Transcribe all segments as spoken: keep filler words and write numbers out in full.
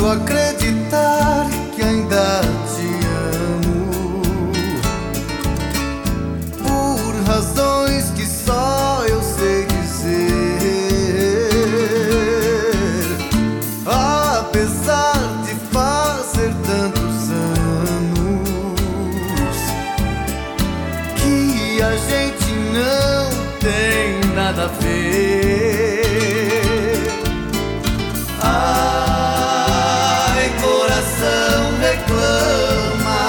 posso acreditar que ainda te amo, por razões que só eu sei dizer. Apesar de fazer tantos anos que a gente não tem nada a ver. Ai, coração reclama,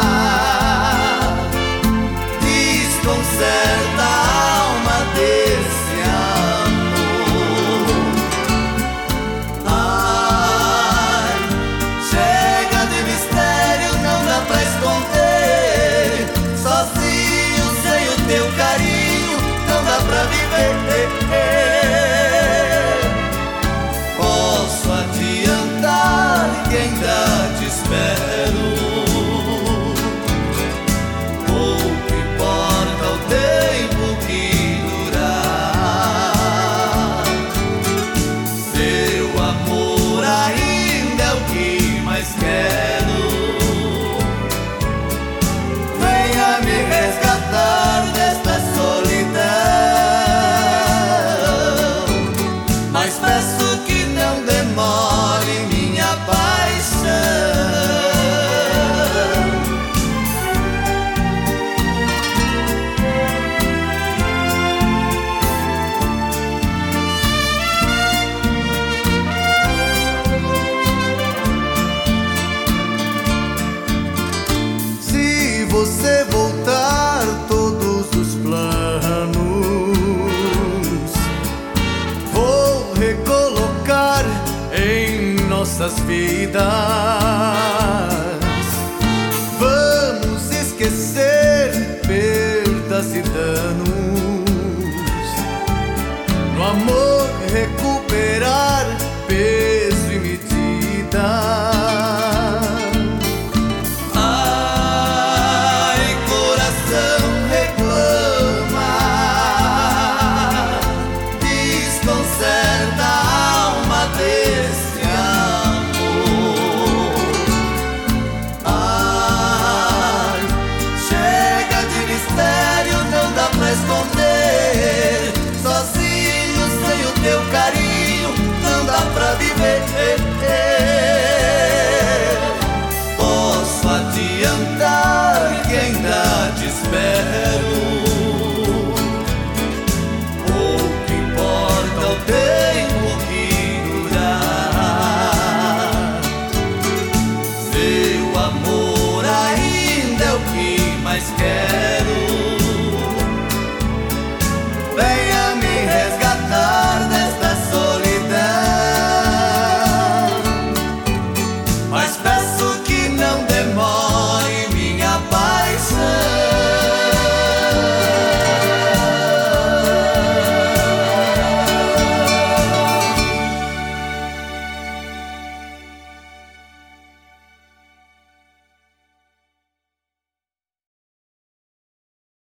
desconcerta a alma desse amor. Ai, chega de mistério, não dá pra esconder. Sozinho, sem o teu carinho, não dá pra viver. Posso adiantar que ainda te espero. Pouco importa o tempo que durar. Seu amor ainda é o que mais quero. Venha me resgatar desta solidão, mas peço que não demore minha paixão. Se você voltar, todos os planos vou recolocar em nossas vidas.